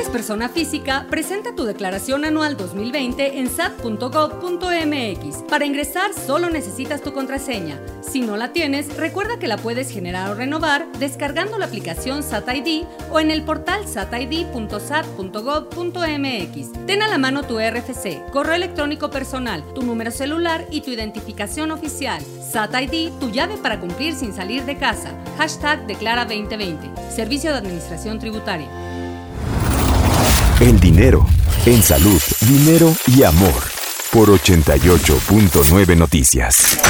eres persona física, presenta tu declaración anual 2020 en sat.gov.mx. Para ingresar solo necesitas tu contraseña. Si no la tienes, recuerda que la puedes generar o renovar descargando la aplicación SatID o en el portal satid.sat.gov.mx. Ten a la mano tu RFC, correo electrónico personal, tu número celular y tu identificación oficial. SatID, tu llave para cumplir sin salir de casa. #Declara 2020. Servicio de Administración Tributaria. En dinero, en salud, dinero y amor. Por 88.9 Noticias.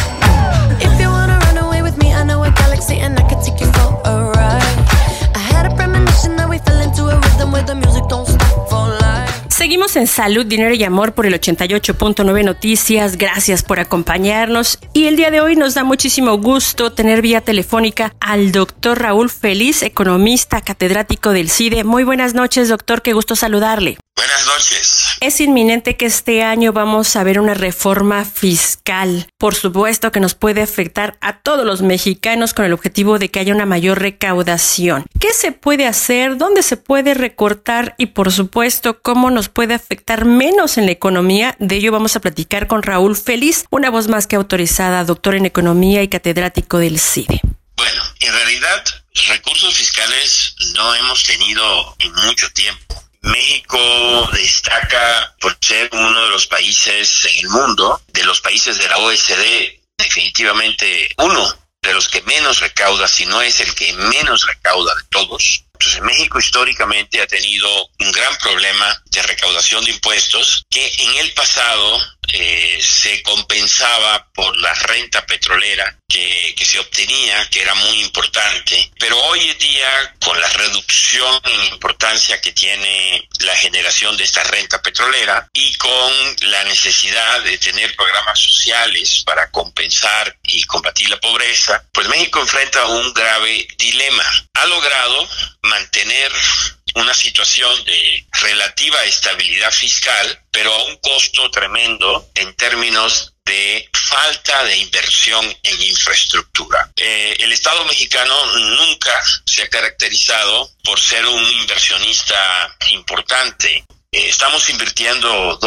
Seguimos en Salud, Dinero y Amor por el 88.9 Noticias. Gracias por acompañarnos. Y el día de hoy nos da muchísimo gusto tener vía telefónica al doctor Raúl Feliz, economista, catedrático del CIDE. Muy buenas noches, doctor. Qué gusto saludarle. Buenas noches. Es inminente que este año vamos a ver una reforma fiscal. Por supuesto que nos puede afectar a todos los mexicanos con el objetivo de que haya una mayor recaudación. ¿Qué se puede hacer? ¿Dónde se puede recortar? Y por supuesto, ¿cómo nos puede afectar menos en la economía? De ello vamos a platicar con Raúl Feliz, una voz más que autorizada, doctor en economía y catedrático del CIDE. Bueno, en realidad, recursos fiscales no hemos tenido en mucho tiempo. México destaca por ser uno de los países en el mundo, de los países de la OECD, definitivamente uno de los que menos recauda, si no es el que menos recauda de todos. Entonces, México históricamente ha tenido un gran problema de recaudación de impuestos que en el pasado se compensaba por la renta petrolera que se obtenía, que era muy importante. Pero hoy en día, con la reducción en importancia que tiene la generación de esta renta petrolera y con la necesidad de tener programas sociales para compensar y combatir la pobreza, pues México enfrenta un grave dilema. Ha logrado mantener una situación de relativa estabilidad fiscal, pero a un costo tremendo en términos de falta de inversión en infraestructura. El Estado mexicano nunca se ha caracterizado por ser un inversionista importante. Estamos invirtiendo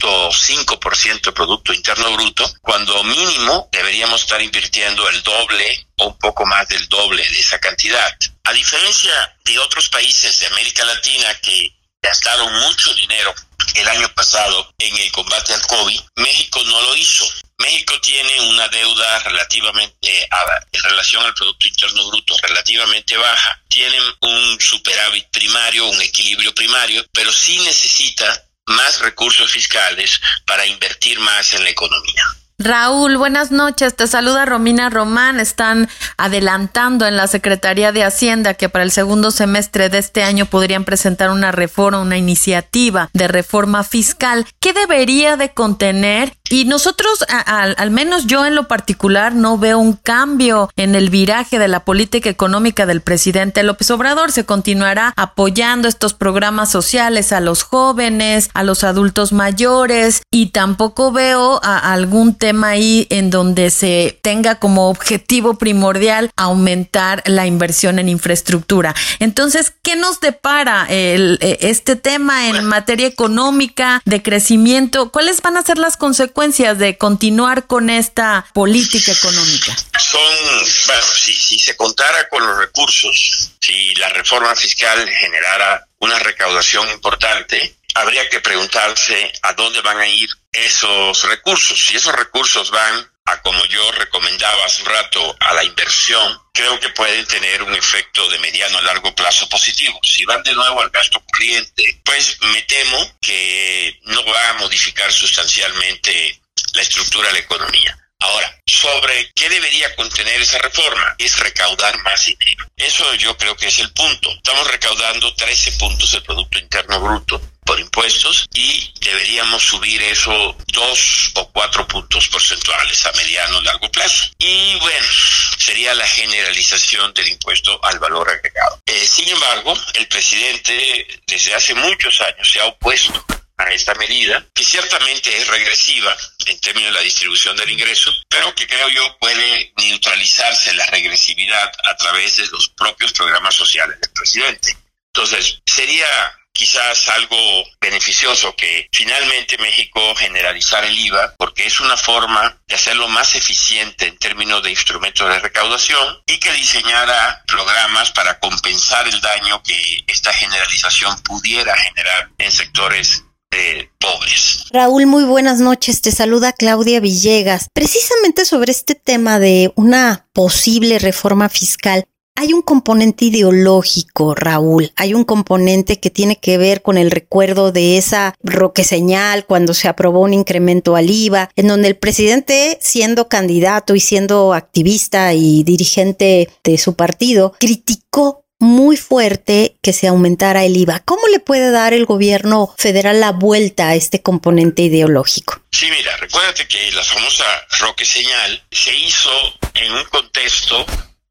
2.5% de Producto Interno Bruto, cuando mínimo deberíamos estar invirtiendo el doble o un poco más del doble de esa cantidad. A diferencia de otros países de América Latina que gastaron mucho dinero el año pasado en el combate al COVID, México no lo hizo. México tiene una deuda relativamente, en relación al Producto Interno Bruto, relativamente baja. Tienen un superávit primario, un equilibrio primario, pero sí necesita más recursos fiscales para invertir más en la economía. Raúl, buenas noches. Te saluda Romina Román. Están adelantando en la Secretaría de Hacienda que para el segundo semestre de este año podrían presentar una reforma, una iniciativa de reforma fiscal. ¿Qué debería de contener? Y nosotros, al menos yo en lo particular, no veo un cambio en el viraje de la política económica del presidente López Obrador. Se continuará apoyando estos programas sociales a los jóvenes, a los adultos mayores, y tampoco veo algún tema ahí en donde se tenga como objetivo primordial aumentar la inversión en infraestructura. Entonces, ¿qué nos depara este tema en materia económica, de crecimiento? ¿Cuáles van a ser las consecuencias de continuar con esta política económica? Si se contara con los recursos, si la reforma fiscal generara una recaudación importante, habría que preguntarse a dónde van a ir esos recursos. Si esos recursos van a, como yo recomendaba hace un rato, a la inversión, creo que pueden tener un efecto de mediano a largo plazo positivo. Si van de nuevo al gasto corriente, pues me temo que no va a modificar sustancialmente la estructura de la economía. Ahora, sobre qué debería contener esa reforma, es recaudar más dinero. Eso yo creo que es el punto. Estamos recaudando 13 puntos del Producto Interno Bruto por impuestos y deberíamos subir eso 2 o 4 puntos porcentuales a mediano o largo plazo. Y bueno, sería la generalización del impuesto al valor agregado. Sin embargo, el presidente desde hace muchos años se ha opuesto a esta medida, que ciertamente es regresiva en términos de la distribución del ingreso, pero que creo yo puede neutralizarse la regresividad a través de los propios programas sociales del presidente. Entonces, sería quizás algo beneficioso que finalmente México generalizara el IVA, porque es una forma de hacerlo más eficiente en términos de instrumentos de recaudación, y que diseñara programas para compensar el daño que esta generalización pudiera generar en sectores pobres. Raúl, muy buenas noches. Te saluda Claudia Villegas. Precisamente sobre este tema de una posible reforma fiscal, hay un componente ideológico, Raúl. Hay un componente que tiene que ver con el recuerdo de esa roqueseñal cuando se aprobó un incremento al IVA, en donde el presidente, siendo candidato y siendo activista y dirigente de su partido, criticó muy fuerte que se aumentara el IVA. ¿Cómo le puede dar el gobierno federal la vuelta a este componente ideológico? Sí, mira, recuérdate que la famosa roqueseñal se hizo en un contexto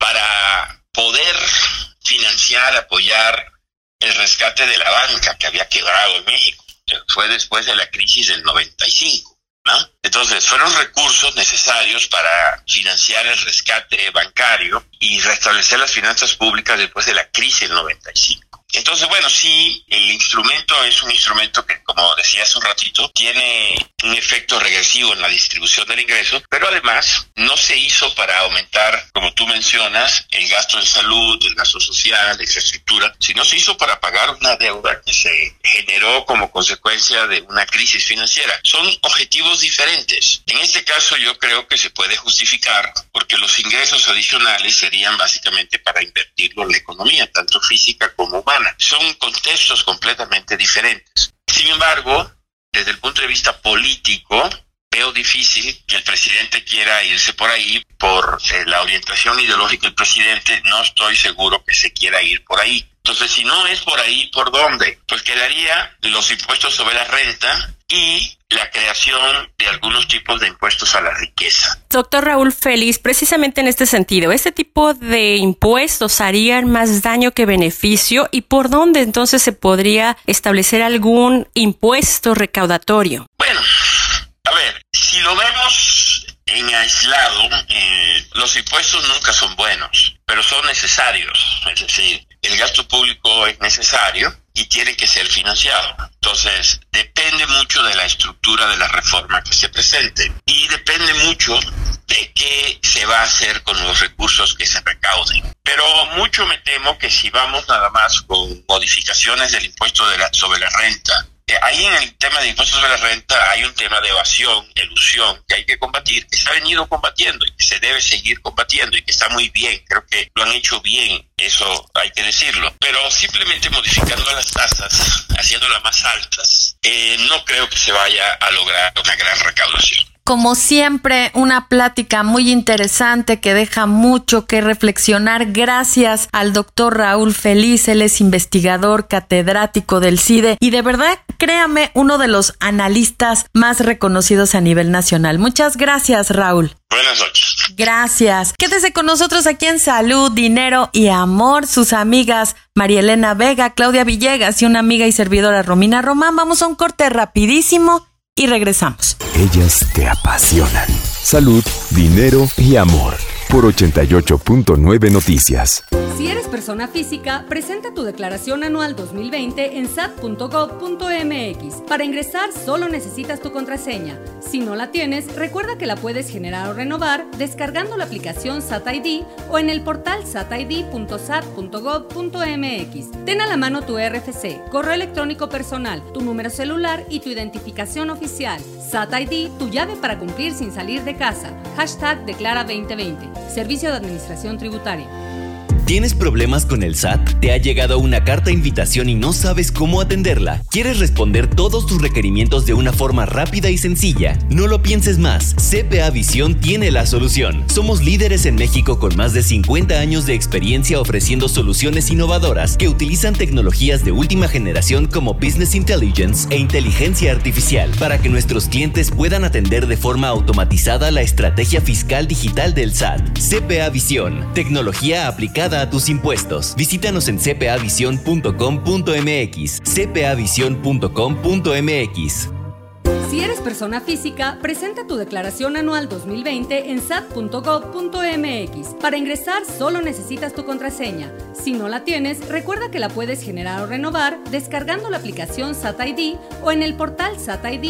para poder financiar, apoyar el rescate de la banca que había quebrado en México. Fue después de la crisis del 95. ¿no? Entonces, fueron recursos necesarios para financiar el rescate bancario y restablecer las finanzas públicas después de la crisis del 95. Entonces, bueno, sí, el instrumento es un instrumento que, como decía hace un ratito, tiene un efecto regresivo en la distribución del ingreso, pero además no se hizo para aumentar, como tú mencionas, el gasto en salud, el gasto social, de infraestructura, sino se hizo para pagar una deuda que se generó como consecuencia de una crisis financiera. Son objetivos diferentes. En este caso yo creo que se puede justificar porque los ingresos adicionales serían básicamente para invertirlo en la economía, tanto física como humana. Son contextos completamente diferentes. Sin embargo, desde el punto de vista político, veo difícil que el presidente quiera irse por ahí por la orientación ideológica del presidente. No estoy seguro que se quiera ir por ahí. Entonces, si no es por ahí, ¿por dónde? Pues quedaría los impuestos sobre la renta y la creación de algunos tipos de impuestos a la riqueza. Doctor Raúl Félix, precisamente en este sentido, ¿este tipo de impuestos harían más daño que beneficio? ¿Y por dónde entonces se podría establecer algún impuesto recaudatorio? Bueno, a ver, si lo vemos en aislado, los impuestos nunca son buenos, pero son necesarios. Es decir, el gasto público es necesario y tiene que ser financiado. Entonces, depende mucho de la estructura de la reforma que se presente y depende mucho de qué se va a hacer con los recursos que se recauden. Pero mucho me temo que si vamos nada más con modificaciones del impuesto sobre la renta, ahí en el tema de impuestos sobre la renta hay un tema de evasión, elusión, que hay que combatir, que se ha venido combatiendo y que se debe seguir combatiendo y que está muy bien. Creo que lo han hecho bien, eso hay que decirlo. Pero simplemente modificando las tasas, haciéndolas más altas, no creo que se vaya a lograr una gran recaudación. Como siempre, una plática muy interesante que deja mucho que reflexionar. Gracias al doctor Raúl Félix, él es investigador catedrático del CIDE y de verdad, créame, uno de los analistas más reconocidos a nivel nacional. Muchas gracias, Raúl. Buenas noches. Gracias. Quédese con nosotros aquí en Salud, Dinero y Amor. Sus amigas María Elena Vega, Claudia Villegas y una amiga y servidora Romina Román. Vamos a un corte rapidísimo y regresamos. Ellas te apasionan. Salud, dinero y amor. Por 88.9 Noticias. Si eres persona física, presenta tu declaración anual 2020 en sat.gov.mx. Para ingresar, solo necesitas tu contraseña. Si no la tienes, recuerda que la puedes generar o renovar descargando la aplicación SatID o en el portal satid.sat.gov.mx. Ten a la mano tu RFC, correo electrónico personal, tu número celular y tu identificación oficial. SatID, tu llave para cumplir sin salir de casa. #Declara 2020. Servicio de Administración Tributaria. ¿Tienes problemas con el SAT? ¿Te ha llegado una carta invitación y no sabes cómo atenderla? ¿Quieres responder todos tus requerimientos de una forma rápida y sencilla? No lo pienses más. CPA Visión tiene la solución. Somos líderes en México con más de 50 años de experiencia ofreciendo soluciones innovadoras que utilizan tecnologías de última generación como Business Intelligence e inteligencia artificial para que nuestros clientes puedan atender de forma automatizada la estrategia fiscal digital del SAT. CPA Visión, tecnología aplicada a tus impuestos. Visítanos en cpavision.com.mx. cpavision.com.mx. Si eres persona física, presenta tu declaración anual 2020 en sat.gov.mx. Para ingresar solo necesitas tu contraseña. Si no la tienes, recuerda que la puedes generar o renovar descargando la aplicación SatID o en el portal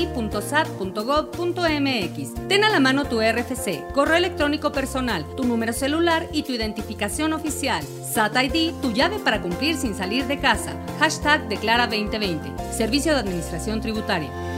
satid.sat.gov.mx. Ten a la mano tu RFC, correo electrónico personal, tu número celular y tu identificación oficial. SatID, tu llave para cumplir sin salir de casa. #Declara 2020. Servicio de Administración Tributaria.